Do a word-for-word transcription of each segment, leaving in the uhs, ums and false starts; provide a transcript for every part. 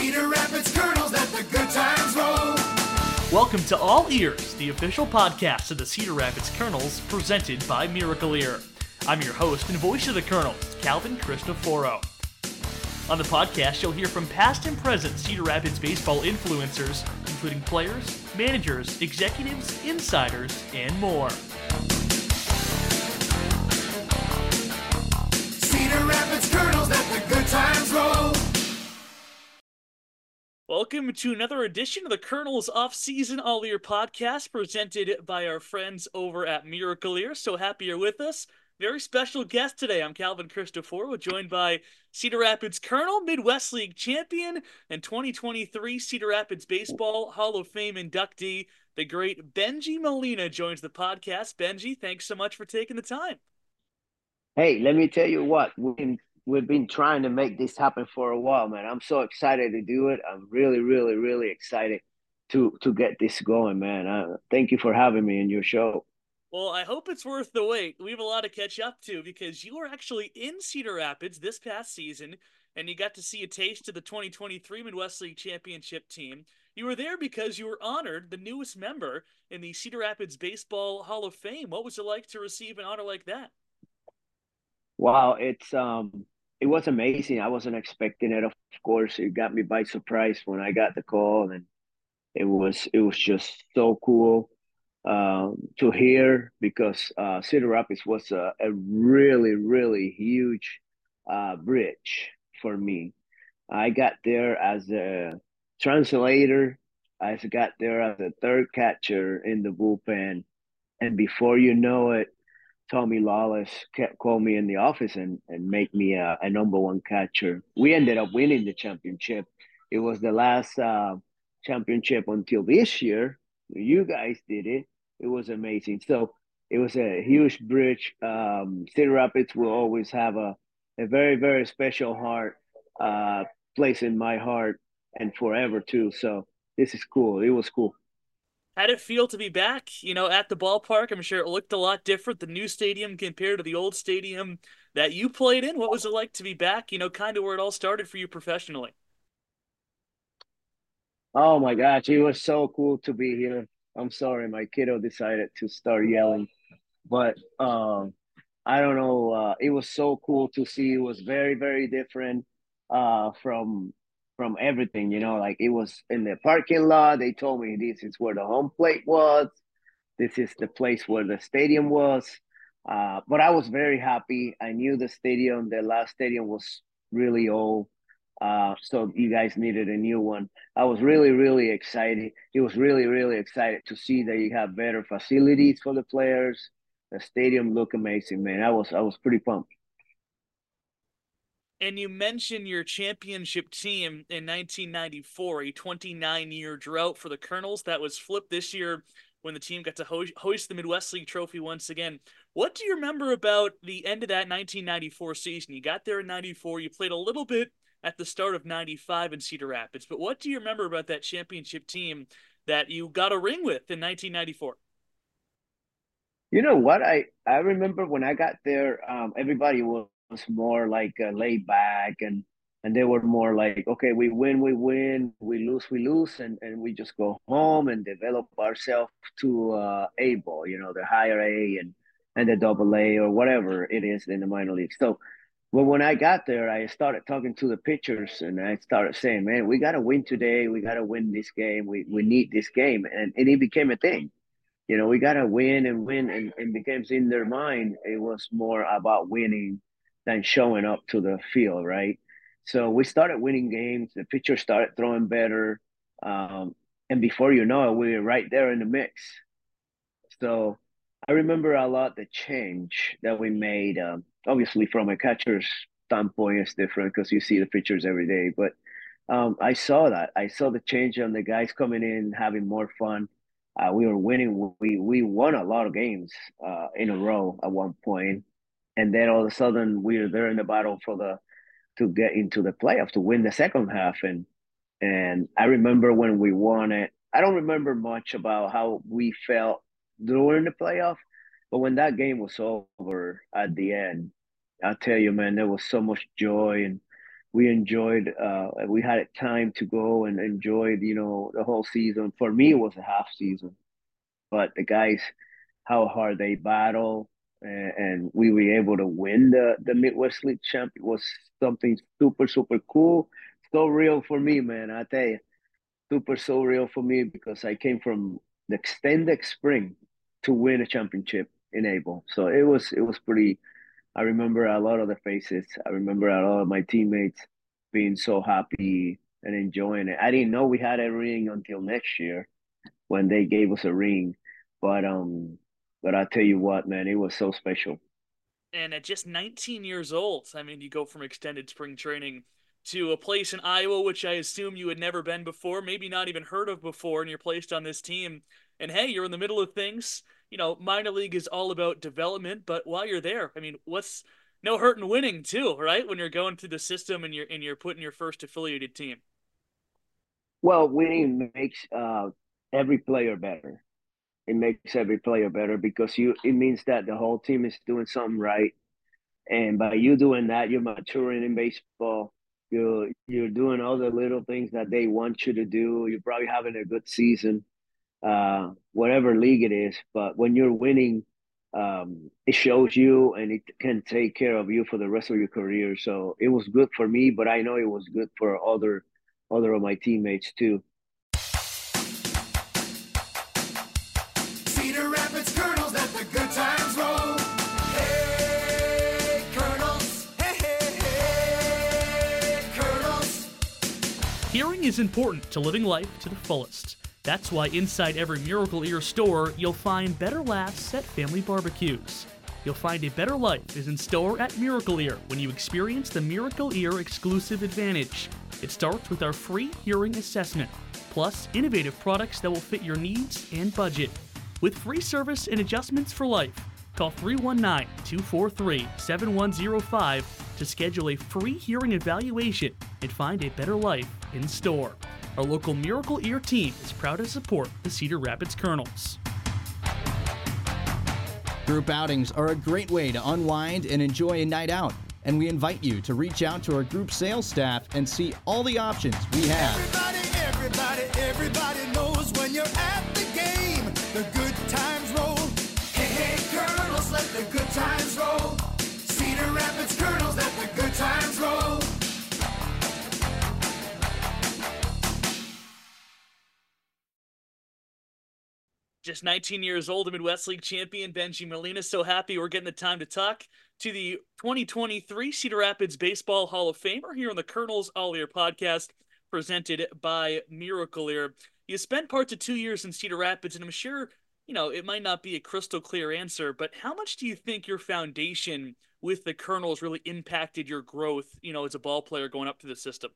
Cedar Rapids Colonels, let the good times roll. Welcome to All Ears, the official podcast of the Cedar Rapids Colonels, presented by Miracle Ear. I'm your host and voice of the Colonels, Calvin Cristoforo. On the podcast, you'll hear from past and present Cedar Rapids baseball influencers, including players, managers, executives, insiders, and more. Cedar Rapids Colonels, let the good times roll. Welcome to another edition of the Colonels Off-Season All Ear podcast, presented by our friends over at Miracle Ear. So happy you're with us. Very special guest today. I'm Calvin Cristoforo, joined by Cedar Rapids Colonel, Midwest League champion, and twenty twenty-three Cedar Rapids Baseball Hall of Fame inductee, the great Bengie Molina joins the podcast. Bengie, thanks so much for taking the time. Hey, let me tell you what, we've been, we've been trying to make this happen for a while, man. I'm so excited to do it. I'm really, really, really excited to to get this going, man. Uh, thank you for having me in your show. Well, I hope it's worth the wait. We have a lot to catch up to because you were actually in Cedar Rapids this past season, and you got to see a taste of the twenty twenty-three Midwest League Championship team. You were there because you were honored the newest member in the Cedar Rapids Baseball Hall of Fame. What was it like to receive an honor like that? Wow, it's um, it was amazing. I wasn't expecting it. Of course, it got me by surprise when I got the call, and it was it was just so cool um, to hear because uh, Cedar Rapids was a, a really, really huge uh, bridge for me. I got there as a translator. I got there as a third catcher in the bullpen, and before you know it, Tommy Lawless kept call me in the office and, and make me a, a number one catcher. We ended up winning the championship. It was the last uh, championship until this year. You guys did it. It was amazing. So it was a huge bridge. Um, Cedar Rapids will always have a, a very, very special heart, uh, place in my heart and forever too. So this is cool. It was cool. How'd it feel to be back, you know, at the ballpark? I'm sure it looked a lot different, the new stadium compared to the old stadium that you played in. What was it like to be back, you know, kind of where it all started for you professionally? Oh my gosh, it was so cool to be here. I'm sorry, my kiddo decided to start yelling, but um, I don't know. Uh, it was so cool to see. It was very, very different uh, from from everything. You know, like it was in the parking lot. They told me this is where the home plate was. This is the place where the stadium was. Uh, but I was very happy. I knew the stadium, the last stadium was really old. Uh, so you guys needed a new one. I was really, really excited. It was really, really excited to see that you have better facilities for the players. The stadium looked amazing, man. I was I was pretty pumped. And you mentioned your championship team in nineteen ninety-four, a twenty-nine year drought for the Colonels that was flipped this year when the team got to ho- hoist the Midwest League trophy once again. What do you remember about the end of that nineteen ninety-four season? You got there in ninety-four, you played a little bit at the start of ninety-five in Cedar Rapids, but what do you remember about that championship team that you got a ring with in nineteen ninety-four? You know what? I I remember when I got there, um, everybody was more like uh, laid back, and and they were more like, okay, we win, we win, we lose, we lose, and and we just go home and develop ourselves to uh, A ball, you know, the higher A and and the double A or whatever it is in the minor league. So, well, when I got there, I started talking to the pitchers, and I started saying, man, we got to win today. We got to win this game. We we need this game, and and it became a thing. You know, we gotta win and win, and, and becomes in their mind, it was more about winning than showing up to the field, right? So we started winning games. The pitcher started throwing better, um, and before you know it, we were right there in the mix. So I remember a lot the change that we made. Um, obviously, from a catcher's standpoint, it's different because you see the pitchers every day. But um, I saw that. I saw the change on the guys coming in, having more fun. Uh, we were winning. We we won a lot of games uh, in a row at one point, and then all of a sudden we were there in the battle for the to get into the playoff to win the second half. And and I remember when we won it. I don't remember much about how we felt during the playoff, but when that game was over at the end, I'll tell you, man, there was so much joy and we enjoyed. Uh, we had time to go and enjoy, you know, the whole season. For me, it was a half season, but the guys, how hard they battle, and, and we were able to win the the Midwest League champion was something super super cool. So real for me, man. I tell you, super so real for me because I came from the extended spring to win a championship in Able. So it was it was pretty. I remember a lot of the faces. I remember a lot of my teammates being so happy and enjoying it. I didn't know we had a ring until next year when they gave us a ring, but um, but I tell you what, man, it was so special. And at just nineteen years old, I mean, you go from extended spring training to a place in Iowa, which I assume you had never been before, maybe not even heard of before, and you're placed on this team. And hey, you're in the middle of things. You know, minor league is all about development, but while you're there, I mean, what's no hurt in winning too, right? When you're going through the system and you're and you're putting your first affiliated team. Well, winning makes uh, every player better. It makes every player better because you it means that the whole team is doing something right. And by you doing that, you're maturing in baseball. You're you're doing all the little things that they want you to do. You're probably having a good season, uh, whatever league it is. But when you're winning, um, it shows you and it can take care of you for the rest of your career. So it was good for me, but I know it was good for other other of my teammates too. Cedar Rapids Colonels, let the good times roll. Hey, Colonels. Hey, hey, hey, Colonels. Hearing is important to living life to the fullest. That's why inside every Miracle Ear store, you'll find better laughs at family barbecues. You'll find a better life is in store at Miracle Ear when you experience the Miracle Ear exclusive advantage. It starts with our free hearing assessment, plus innovative products that will fit your needs and budget. With free service and adjustments for life, call three one nine, two four three, seven one zero five to schedule a free hearing evaluation and find a better life in store. Our local Miracle Ear team is proud to support the Cedar Rapids Colonels. Group outings are a great way to unwind and enjoy a night out, and we invite you to reach out to our group sales staff and see all the options we have. Everybody, everybody, everybody knows when you're at the game, the good times roll. Hey, hey, Colonels, let the good times roll. Cedar Rapids Colonels, let the good times roll. Just nineteen years old, a Midwest League champion, Benji Molina. So happy we're getting the time to talk to the twenty twenty-three Cedar Rapids Baseball Hall of Famer here on the Colonels All Ear podcast, presented by Miracle Ear. You spent parts of two years in Cedar Rapids, and I'm sure, you know, it might not be a crystal clear answer, but how much do you think your foundation with the Colonels really impacted your growth, you know, as a ball player going up through the system?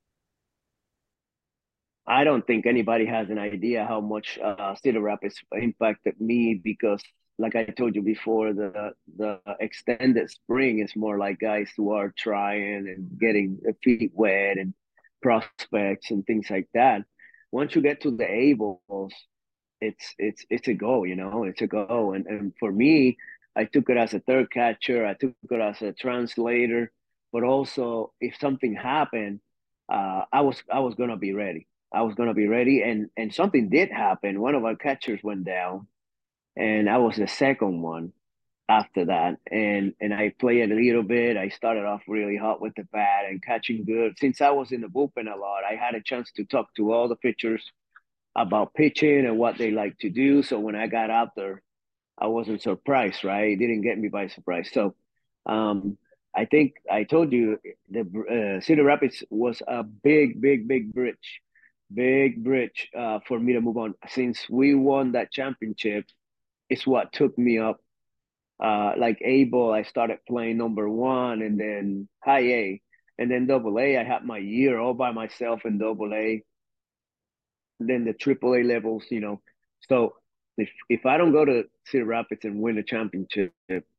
I don't think anybody has an idea how much uh, Cedar Rapids impacted me because, like I told you before, the the extended spring is more like guys who are trying and getting their feet wet and prospects and things like that. Once you get to the Ables, it's it's it's a go, you know, it's a go. And and for me, I took it as a third catcher, I took it as a translator, but also if something happened, uh, I was I was gonna be ready. I was gonna be ready, and and something did happen. One of our catchers went down, and I was the second one after that. And and I played a little bit. I started off really hot with the bat and catching good. Since I was in the bullpen a lot, I had a chance to talk to all the pitchers about pitching and what they like to do. So when I got out there, I wasn't surprised, right? It didn't get me by surprise. So um, I think I told you the uh, Cedar Rapids was a big, big, big bridge, big bridge uh, for me to move on. Since we won that championship, it's what took me up. Uh, like Able, I started playing number one, and then high A, and then double A. I had my year all by myself in double A. Then the triple A levels, you know. So if if I don't go to Cedar Rapids and win a championship,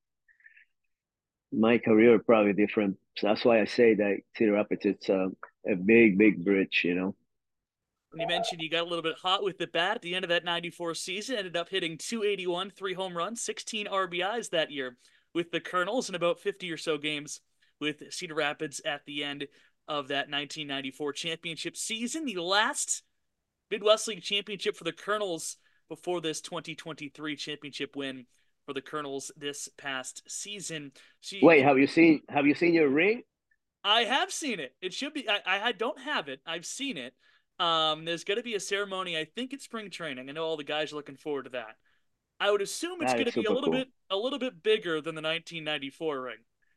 my career probably different. So that's why I say that Cedar Rapids it's a, a big, big bridge, you know. You mentioned you got a little bit hot with the bat at the end of that ninety-four season, ended up hitting two eighty-one, three home runs, sixteen R B Is that year with the Colonels, and about fifty or so games with Cedar Rapids at the end. of that nineteen ninety-four championship season, the last Midwest League championship for the Colonels before this twenty twenty-three championship win for the Colonels this past season. So you, Wait, have you seen have you seen your ring? I have seen it. It should be. I, I don't have it. I've seen it. Um, there's going to be a ceremony. I think it's spring training. I know all the guys are looking forward to that. I would assume it's That going is to be a super little cool. bit a little bit bigger than the nineteen ninety-four ring.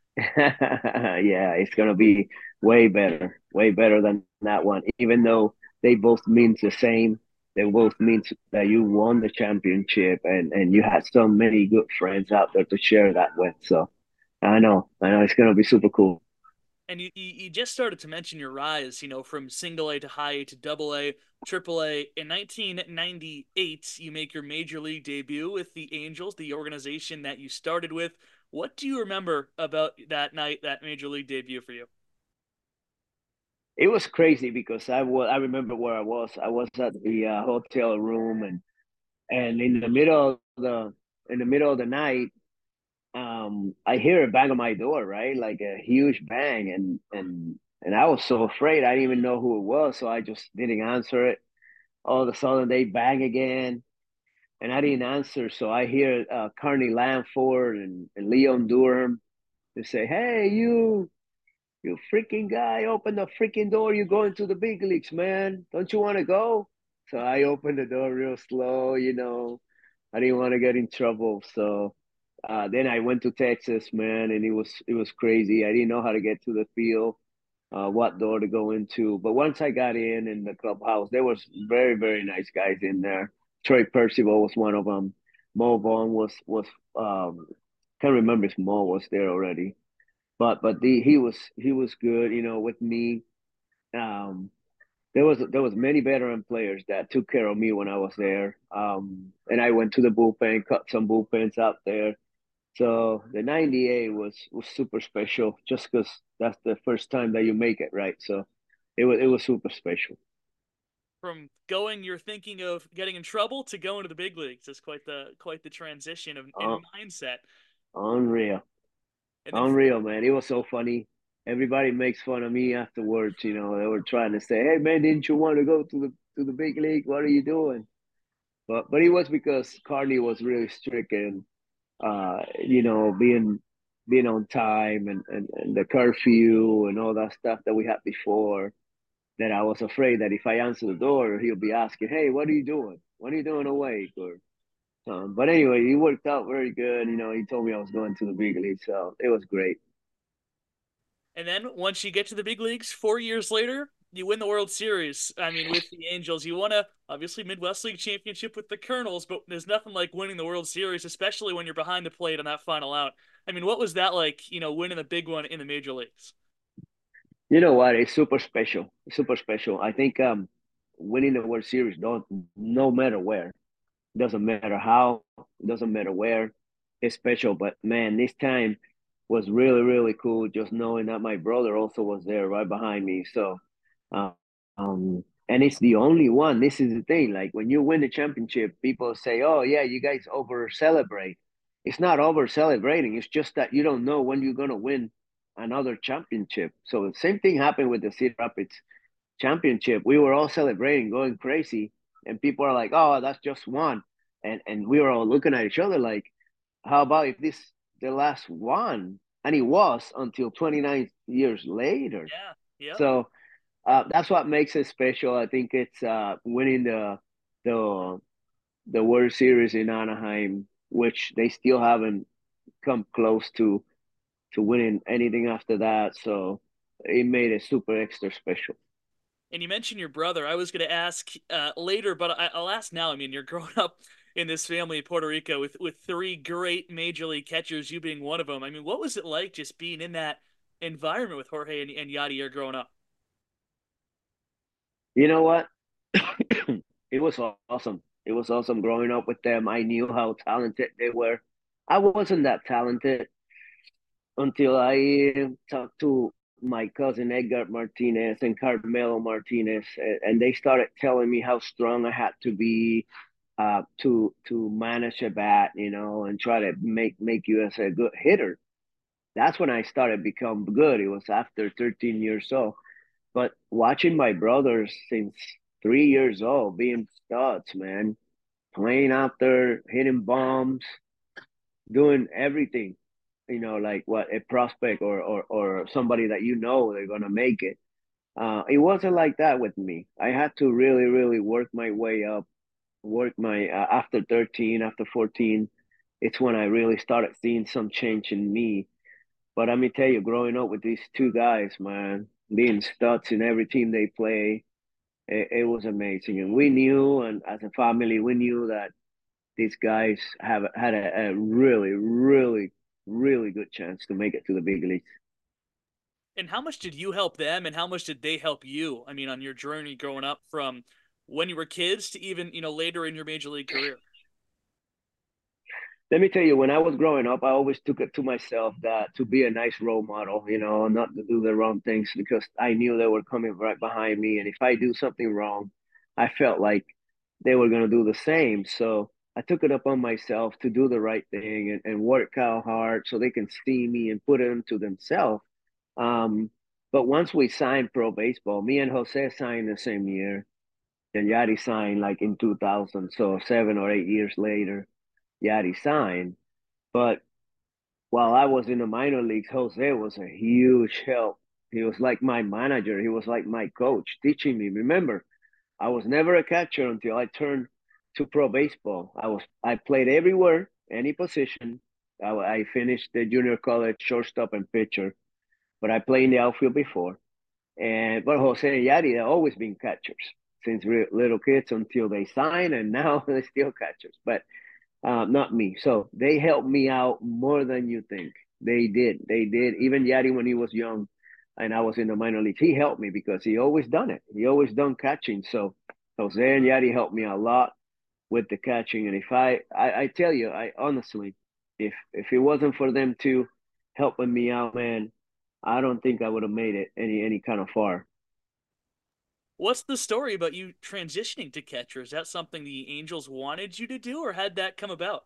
Yeah, it's gonna be way better, way better than that one. Even though they both mean the same, they both mean that you won the championship and and you had so many good friends out there to share that with. So I know, I know it's gonna be super cool. And you, you just started to mention your rise, you know, from single A to high A to double A, triple A. In nineteen ninety-eight, you make your major league debut with the Angels, the organization that you started with. What do you remember about that night, that major league debut for you? It was crazy because I was I remember where I was. I was at the uh, hotel room and and in the middle of the in the middle of the night, um, I hear a bang on my door, right? Like a huge bang, and and and I was so afraid. I didn't even know who it was, so I just didn't answer it. All of a sudden, they bang again, and I didn't answer. So I hear uh, Carney Lanford and, and Leon Durham. They say, "Hey, you, you freaking guy, open the freaking door. You're going to the big leagues, man. Don't you want to go?" So I opened the door real slow, you know. I didn't want to get in trouble. So uh, then I went to Texas, man, and it was it was crazy. I didn't know how to get to the field, uh, what door to go into. But once I got in in the clubhouse, there was very very nice guys in there. Troy Percival was one of them. Mo Vaughn was was um, can't remember if Mo was there already, but but the he was he was good, you know, with me. Um, there was there was many veteran players that took care of me when I was there. Um, and I went to the bullpen, cut some bullpens out there. So the ninety-eight was was super special, just because that's the first time that you make it, right? So it was it was super special. From going, you're thinking of getting in trouble to going to the big leagues. It's quite the quite the transition of, in Uh, mindset. Unreal, And then unreal, man. It was so funny. Everybody makes fun of me afterwards. You know, they were trying to say, "Hey, man, didn't you want to go to the to the big league? What are you doing?" But but it was because Carney was really strict and uh, you know, being being on time and, and, and the curfew and all that stuff that we had before, that I was afraid that if I answer the door, he'll be asking, "Hey, what are you doing? What are you doing awake?" Or um, but anyway, he worked out very good. You know, he told me I was going to the big league, so it was great. and then once you get to the big leagues, four years later, you win the World Series. I mean, with the Angels, you won a obviously Midwest League championship with the Colonels, but there's nothing like winning the World Series, especially when you're behind the plate on that final out. I mean, what was that like? You know, winning the big one in the major leagues. You know what? It's super special. Super special. I think um, winning the World Series, don't no matter where, doesn't matter how, doesn't matter where, it's special. But man, this time was really, really cool just knowing that my brother also was there right behind me. So, uh, um, and it's the only one. This is the thing. Like when you win the championship, people say, "Oh yeah, you guys over celebrate." It's not over celebrating. It's just that you don't know when you're gonna win another championship. So the same thing happened with the Cedar Rapids championship. We were all celebrating, going crazy, and people are like, "Oh, that's just one," and and we were all looking at each other like, "How about if this the last one?" And it was until twenty-nine years later. Yeah. Yep. So uh, that's what makes it special. I think it's uh, winning the the the World Series in Anaheim, which they still haven't come close to to winning anything after that. So it made it super extra special. And you mentioned your brother. I was going to ask uh, later, but I, I'll ask now. I mean, you're growing up in this family in Puerto Rico with with three great major league catchers, you being one of them. I mean, what was it like just being in that environment with Jorge and, and Yadier growing up? You know what? It was awesome. It was awesome growing up with them. I knew how talented they were. I wasn't that talented until I uh, talked to my cousin Edgar Martinez and Carmelo Martinez, and they started telling me how strong I had to be uh, to to manage a bat, you know, and try to make make you as a good hitter. That's when I started become good. It was after thirteen years old. but watching my brothers since three years old being studs, man, playing out there, hitting bombs, doing everything, you know, like what a prospect or or or somebody that you know they're gonna make it. Uh, it wasn't like that with me. I had to really, really work my way up, work my uh, after thirteen, after fourteen. It's when I really started seeing some change in me. But let me tell you, growing up with these two guys, man, being studs in every team they play, it, it was amazing. And we knew, and as a family, we knew that these guys have had a, a really, really, really good chance to make it to the big leagues. And how much did you help them, and how much did they help you? I mean, on your journey growing up from when you were kids to even, you know, later in your major league career. Let me tell you, when I was growing up, I always took it to myself that to be a nice role model, you know, not to do the wrong things because I knew they were coming right behind me. And if I do something wrong, I felt like they were going to do the same. So I took it upon myself to do the right thing and, and work out hard so they can see me and put it into themselves. Um, but once we signed pro baseball, me and Jose signed the same year, and Yadi signed like in two thousand. So seven or eight years later, Yadi signed. But while I was in the minor leagues, Jose was a huge help. He was like my manager. He was like my coach, teaching me. Remember, I was never a catcher until I turned to pro baseball. I was I played everywhere, any position. I, I finished the junior college shortstop and pitcher, but I played in the outfield before. And but Jose and Yadi have always been catchers since re- little kids until they sign, and now they're still catchers. But uh, not me. So they helped me out more than you think. They did. They did. Even Yadi, when he was young and I was in the minor leagues, he helped me because he always done it. He always done catching. So Jose and Yadi helped me a lot with the catching. And if I, I, I tell you, I honestly, if if it wasn't for them two helping me out, man, I don't think I would have made it any any kind of far. What's the story about you transitioning to catcher? Is that something the Angels wanted you to do, or had that come about?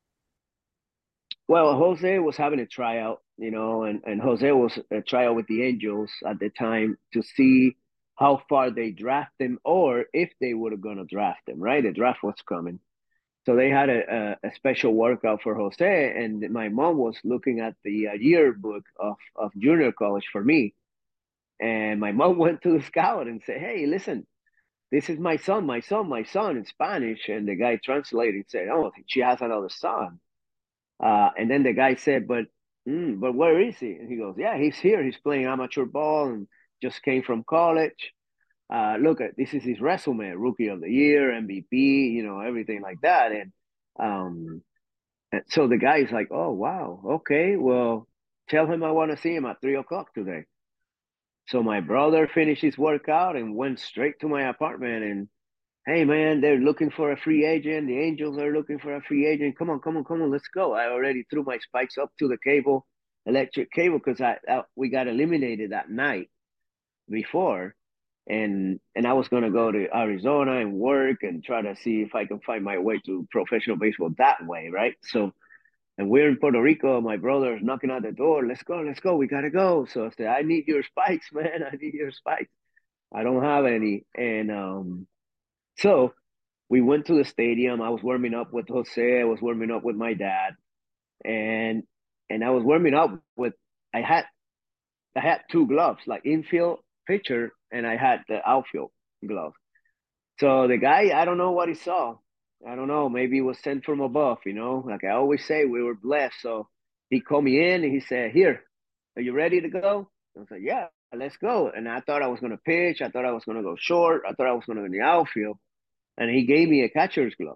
Well, Jose was having a tryout, you know, and, and Jose was a tryout with the Angels at the time to see how far they draft him or if they were going to draft him, right? The draft was coming. So they had a, a, a special workout for Jose, and my mom was looking at the uh, yearbook of, of junior college for me. And my mom went to the scout and said, hey, listen, this is my son, my son, my son in Spanish. And the guy translated said, oh, she has another son. Uh, and then the guy said, but mm, but where is he? And he goes, yeah, he's here. He's playing amateur ball and just came from college. Uh, look at this is his resume: rookie of the year, M V P, you know, everything like that. And um, and so the guy is like, oh wow, okay, well, tell him I want to see him at three o'clock today. So my brother finished his workout and went straight to my apartment and hey man, they're looking for a free agent. The Angels are looking for a free agent. Come on, come on, come on, let's go. I already threw my spikes up to the cable, electric cable, because I, I we got eliminated that night before, and and I was gonna go to Arizona and work and try to see if I can find my way to professional baseball that way, right? So, and we're in Puerto Rico. My brother's knocking at the door. Let's go, let's go. We gotta go. So I said, I need your spikes, man. I need your spikes. I don't have any, and um, so we went to the stadium. I was warming up with Jose. I was warming up with my dad, and and I was warming up with. I had I had two gloves, like infield pitcher, and I had the outfield glove. So the guy, I don't know what he saw. I don't know. Maybe it was sent from above. You know, like I always say, we were blessed. So he called me in and he said, "Here, are you ready to go?" I was like, "Yeah, let's go." And I thought I was gonna pitch. I thought I was gonna go short. I thought I was gonna go in the outfield. And he gave me a catcher's glove.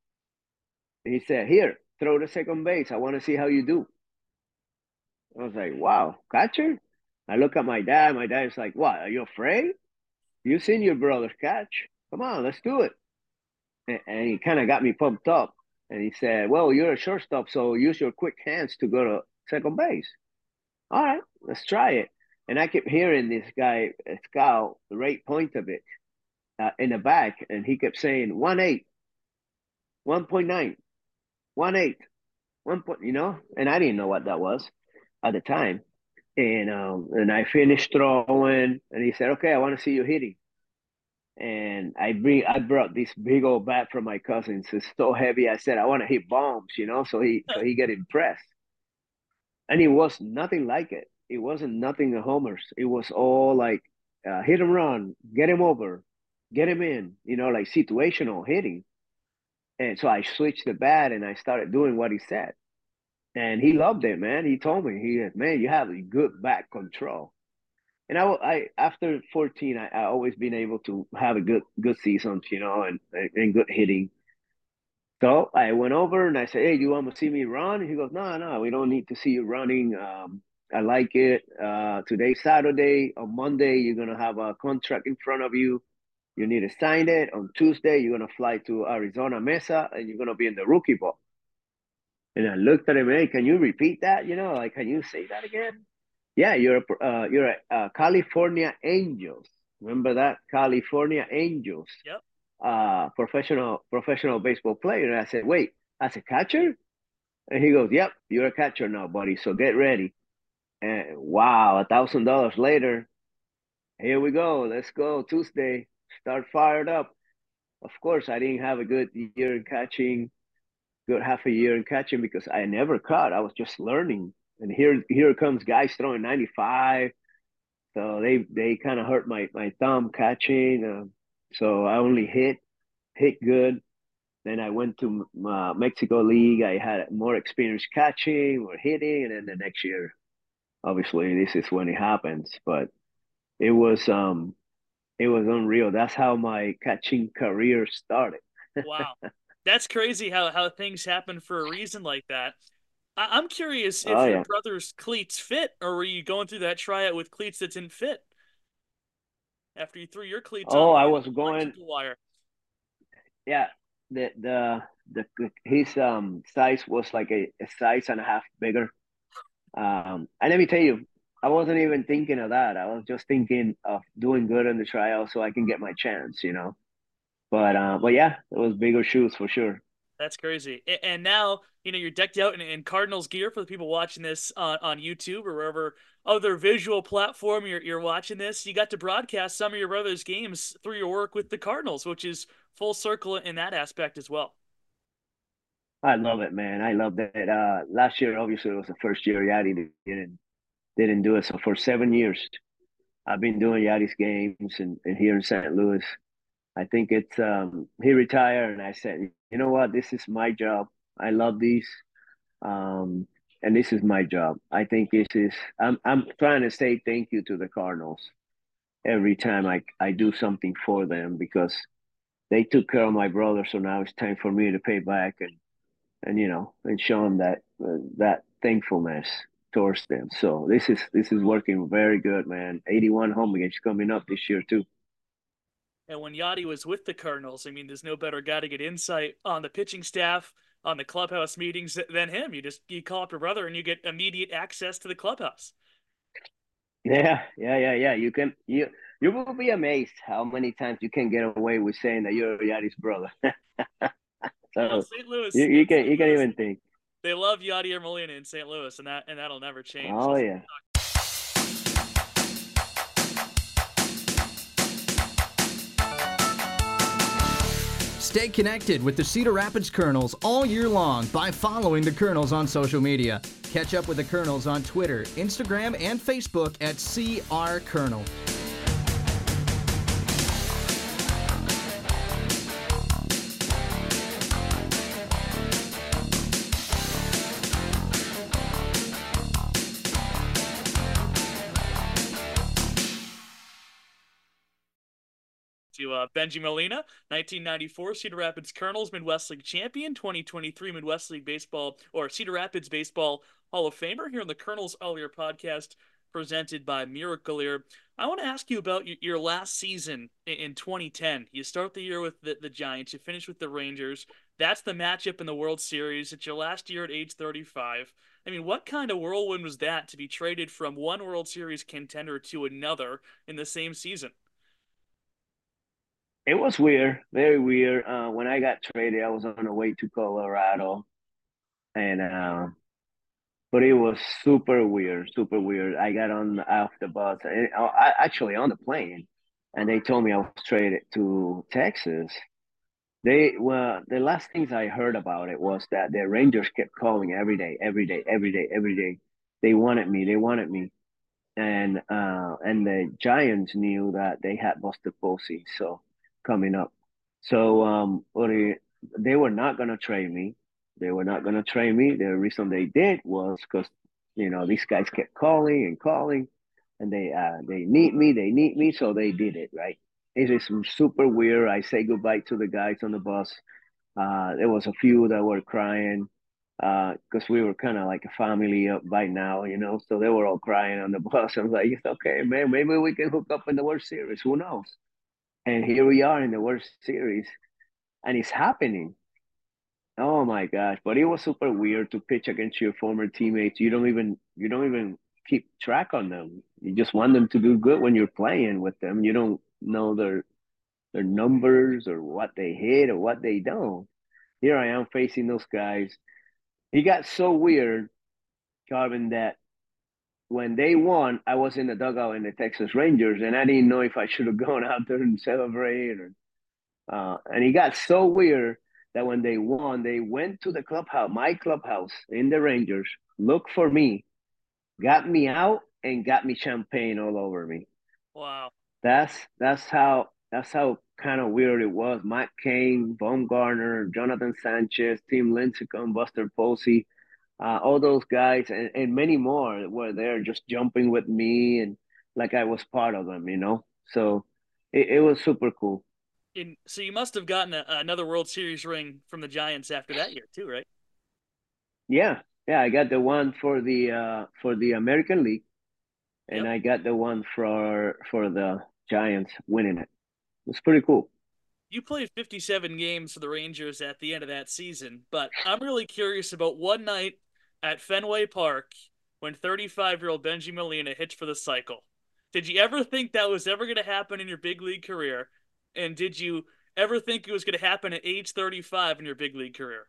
He said, here, throw the second base. I want to see how you do. I was like, wow, catcher? I look at my dad. My dad's like, what, are you afraid? You seen your brother catch? Come on, let's do it. And, and he kind of got me pumped up. And he said, well, you're a shortstop, so use your quick hands to go to second base. All right, let's try it. And I kept hearing this guy, Scout, right point of it uh, in the back. And he kept saying, one eight, one point nine, one eight. One point, you know, and I didn't know what that was at the time. And um, and I finished throwing, and he said, "Okay, I want to see you hitting." And I bring I brought this big old bat from my cousins. It's so heavy. I said, "I want to hit bombs," you know. So he so he get impressed, and it was nothing like it. It wasn't nothing homers. It was all like uh, hit and run, get him over, get him in, you know, like situational hitting. And so I switched the bat and I started doing what he said. And he loved it, man. He told me, he said, "Man, you have a good back control." And I, I after fourteen, I, I always been able to have a good good seasons, you know, and and good hitting. So I went over and I said, "Hey, do you want to see me run?" And he goes, "No, no, we don't need to see you running. Um, I like it. Uh, today's Saturday. On Monday, you're gonna have a contract in front of you. You need to sign it. On Tuesday, you're gonna fly to Arizona Mesa, and you're gonna be in the rookie ball." And I looked at him, "Hey, can you repeat that? You know, like, can you say that again?" "Yeah, you're a uh, you're a uh, California Angels. Remember that California Angels, Yep. uh, professional professional baseball player." And I said, "Wait, as a catcher?" And he goes, "Yep, you're a catcher now, buddy. So get ready." And wow, a thousand dollars later, here we go. Let's go Tuesday. Start fired up. Of course, I didn't have a good year in catching, good half a year in catching because I never caught. I was just learning. And here here comes guys throwing ninety-five. So they they kind of hurt my my thumb catching. Uh, so I only hit hit good. Then I went to uh, Mexico League. I had more experience catching or hitting, and then the next year, obviously, this is when it happens. But it was um it was unreal. That's how my catching career started. Wow. That's crazy how, how things happen for a reason like that. I, I'm curious Oh if your yeah. brother's cleats fit, or were you going through that tryout with cleats that didn't fit after you threw your cleats on Oh, the, I the was going. electrical wire? Yeah, the the the his um size was like a, a size and a half bigger. Um, and let me tell you, I wasn't even thinking of that. I was just thinking of doing good in the trial so I can get my chance, you know. But uh, but yeah, it was bigger shoes for sure. That's crazy. And now, you know, you're decked out in, in Cardinals gear for the people watching this on, on YouTube or wherever other visual platform you're, you're watching this. You got to broadcast some of your brother's games through your work with the Cardinals, which is full circle in that aspect as well. I love it, man. I love that. Uh, last year, obviously, it was the first year Yadi didn't didn't do it. So for seven years, I've been doing Yadi's games and, and here in Saint Louis. I think it's um he retired and I said, you know what, this is my job. I love these. Um and this is my job. I think this is I'm I'm trying to say thank you to the Cardinals every time I I do something for them because they took care of my brother, so now it's time for me to pay back and and you know and show them that uh, that thankfulness towards them. So this is this is working very good, man. eighty-one home games coming up this year too. And when Yachty was with the Cardinals, I mean, there's no better guy to get insight on the pitching staff, on the clubhouse meetings than him. You just you call up your brother and you get immediate access to the clubhouse. Yeah, yeah, yeah, yeah. You can you you will be amazed how many times you can get away with saying that you're Yadi's brother. Well, So Saint Louis, you, you in can Saint you can Louis, even think. they love Yadier Molina in Saint Louis, and that and that'll never change. Oh yeah. Stay connected with the Cedar Rapids Colonels all year long by following the Colonels on social media. Catch up with the Colonels on Twitter, Instagram, and Facebook at C R Colonel. To uh, Benji Molina, nineteen ninety-four Cedar Rapids Colonels Midwest League champion, twenty twenty-three Midwest League Baseball or Cedar Rapids Baseball Hall of Famer here on the Colonels All Year podcast presented by Miracle-Ear. I want to ask you about your last season in twenty ten. You start the year with the, the Giants, you finish with the Rangers. That's the matchup in the World Series. It's your last year at age thirty-five. I mean, what kind of whirlwind was that to be traded from one World Series contender to another in the same season? It was weird, very weird. Uh, when I got traded, I was on the way to Colorado, and uh, but it was super weird, super weird. I got on off the bus, and I actually on the plane, and they told me I was traded to Texas. They well, the last things I heard about it was that the Rangers kept calling every day, every day, every day, every day. They wanted me, they wanted me, and uh, and the Giants knew that they had Buster Posey, so coming up, so um, what they they were not gonna trade me. They were not gonna trade me. The reason they did was because you know these guys kept calling and calling, and they uh they need me, they need me, so they did it right. It is super weird. I say goodbye to the guys on the bus. Uh, there was a few that were crying because uh, we were kind of like a family up by now, you know. So they were all crying on the bus. I was like, it's okay, man. Maybe we can hook up in the World Series. Who knows? And here we are in the World Series, and it's happening. Oh my gosh! But it was super weird to pitch against your former teammates. You don't even you don't even keep track on them. You just want them to do good when you're playing with them. You don't know their their numbers or what they hit or what they don't. Here I am facing those guys. He got so weird, Calvin, that when they won, I was in the dugout in the Texas Rangers, and I didn't know if I should have gone out there and celebrate. Or, uh, and he got so weird that when they won, they went to the clubhouse, my clubhouse in the Rangers, looked for me, got me out, and got me champagne all over me. Wow. That's that's how that's how kind of weird it was. Matt Cain, Baumgartner, Jonathan Sanchez, Tim Lincecum, Buster Posey, uh, all those guys, and, and many more were there just jumping with me and like I was part of them, you know. So it, it was super cool. In, so you must have gotten a, another World Series ring from the Giants after that year too, right? Yeah, yeah, I got the one for the uh, for the American League, and Yep. I got the one for for the Giants winning it. It's pretty cool. You played fifty-seven games for the Rangers at the end of that season, but I'm really curious about one night at Fenway Park when thirty-five-year-old Benji Molina hits for the cycle. Did you ever think that was ever going to happen in your big league career? And did you ever think it was going to happen at age thirty-five in your big league career?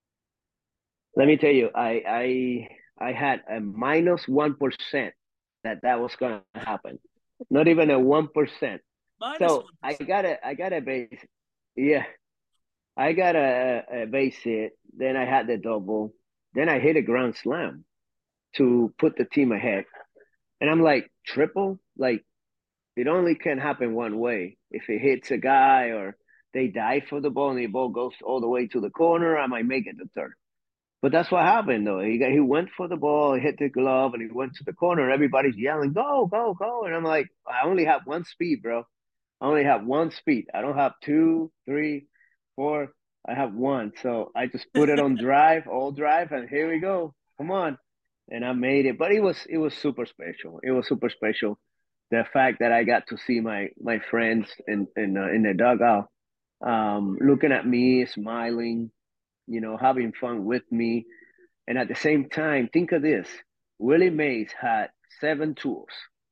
Let me tell you, I I I had a minus one percent that that was gonna happen. Not even a one percent. Minus So I one percent. got a I got a base. Yeah, I got a, a base hit. Then I had the double. Then I hit a ground slam to put the team ahead. And I'm like, triple? Like it only can happen one way. If it hits a guy or they dive for the ball and the ball goes all the way to the corner, I might make it to third. But that's what happened though. He got he went for the ball, he hit the glove, and he went to the corner. Everybody's yelling, "Go, go, go!" And I'm like, I only have one speed, bro. I only have one speed. I don't have two, three, four. I have one. So I just put it on drive, all drive, and here we go. Come on. And I made it. But it was it was super special. It was super special. The fact that I got to see my my friends in in uh, in the dugout, um, looking at me, smiling, you know, having fun with me. And at the same time, think of this. Willie Mays had seven tools.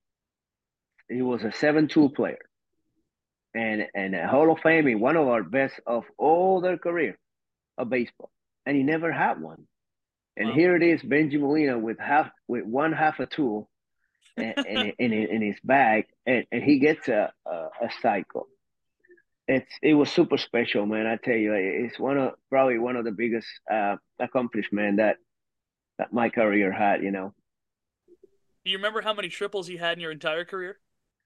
He was a seven tool player and, and a Hall of Fame and one of our best of all their career of baseball. And he never had one. And Wow. here it is, Benji Molina with half with one half a tool in, in, in, in his bag, and, and he gets a, a, a cycle. It's it was super special, man. I tell you, it's one of probably one of the biggest uh, accomplishment that that my career had. You know. Do you remember how many triples you had in your entire career?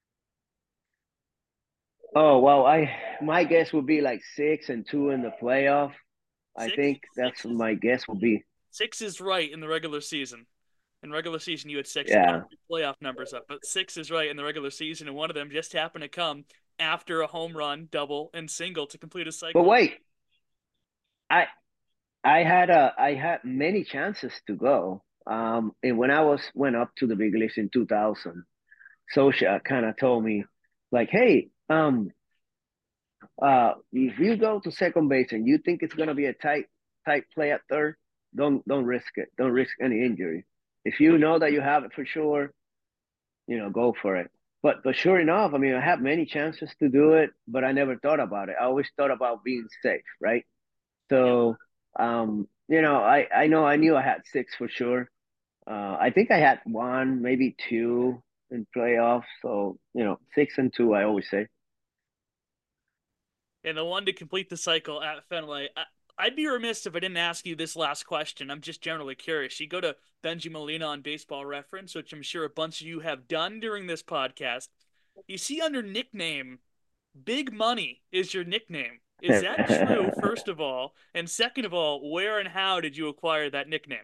Oh well, I my guess would be like six and two in the playoff. I Six? think that's Six what is my guess would be. six is right in the regular season. In regular season, you had six. I don't Yeah, have the playoff numbers up, but six is right in the regular season, and one of them just happened to come after a home run, double, and single to complete a but cycle. wait, I I had a I had many chances to go. Um, and when I was went up to the big leagues in two thousand, Sosha kind of told me, like, hey, um, uh, if you go to second base and you think it's gonna be a tight tight play at third, don't don't risk it. Don't risk any injury. If you know that you have it for sure, you know, go for it. But but sure enough, I mean, I had many chances to do it, but I never thought about it. I always thought about being safe, right? Yep. So, um, you know, I I know I knew I had six for sure. Uh, I think I had one, maybe two in playoffs. So, you know, six and two, I always say. And the one to complete the cycle at Fenway. I, I'd be remiss if I didn't ask you this last question. I'm just generally curious. You go to Bengie Molina on Baseball Reference, which I'm sure a bunch of you have done during this podcast. You see under nickname, Big Money is your nickname. Is that true, first of all? And second of all, where and how did you acquire that nickname?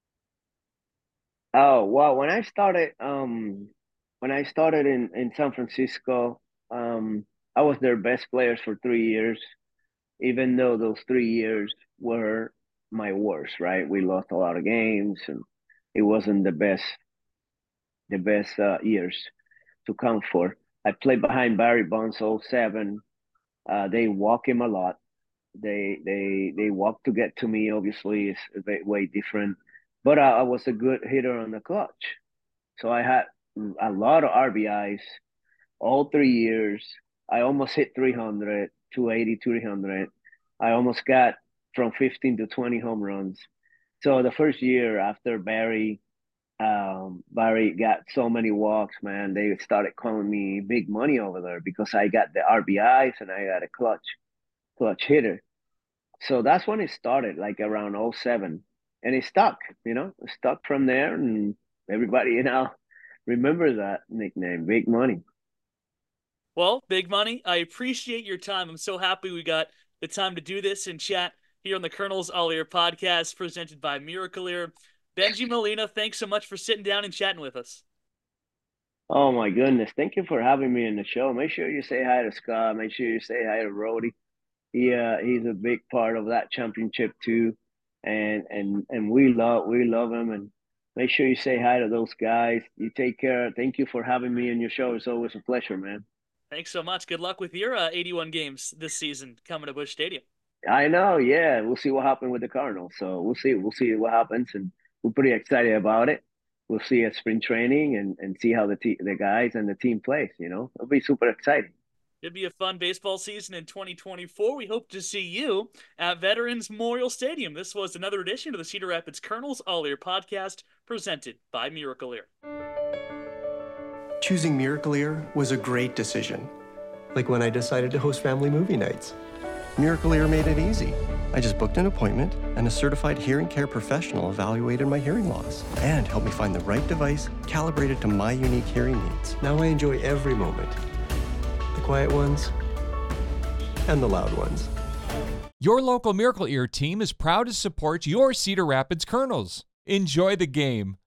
Oh, well, when I started, um, when I started in, in San Francisco, um, I was their best players for three years, even though those three years were my worst, right? We lost a lot of games and it wasn't the best, the best uh, years to count for. I played behind Barry Bonds oh seven. Uh, they walk him a lot. They they they walk to get to me. Obviously, it's a bit, way different. But I, I was a good hitter on the clutch, so I had a lot of R B Is all three years. I almost hit three hundred, two eighty, three hundred. I almost got from fifteen to twenty home runs. So the first year after Barry, um, Barry got so many walks, man, they started calling me Big Money over there because I got the R B Is and I got a clutch, clutch hitter. So that's when it started, like around oh seven. And it stuck, you know, it stuck from there. And everybody, you know, remember that nickname, Big Money. Well, Big Money, I appreciate your time. I'm so happy we got the time to do this and chat here on the Colonel's All Ear podcast presented by Miracle-Ear. Bengie Molina, thanks so much for sitting down and chatting with us. Oh, my goodness. Thank you for having me in the show. Make sure you say hi to Scott. Make sure you say hi to Rody. He, uh, he's a big part of that championship, too. And, and, and we love, we love him. And make sure you say hi to those guys. You take care. Thank you for having me in your show. It's always a pleasure, man. Thanks so much. Good luck with your uh, eighty-one games this season coming to Busch Stadium. I know, yeah. We'll see what happens with the Cardinals. So we'll see. We'll see what happens, and we're pretty excited about it. We'll see at spring training and, and see how the te- the guys and the team plays. You know, it'll be super exciting. It'll be a fun baseball season in twenty twenty-four. We hope to see you at Veterans Memorial Stadium. This was another edition of the Cedar Rapids Colonels All Ear podcast presented by Miracle-Ear. Choosing Miracle-Ear was a great decision. Like when I decided to host family movie nights. Miracle-Ear made it easy. I just booked an appointment, and a certified hearing care professional evaluated my hearing loss and helped me find the right device calibrated to my unique hearing needs. Now I enjoy every moment. The quiet ones and the loud ones. Your local Miracle-Ear team is proud to support your Cedar Rapids Colonels. Enjoy the game.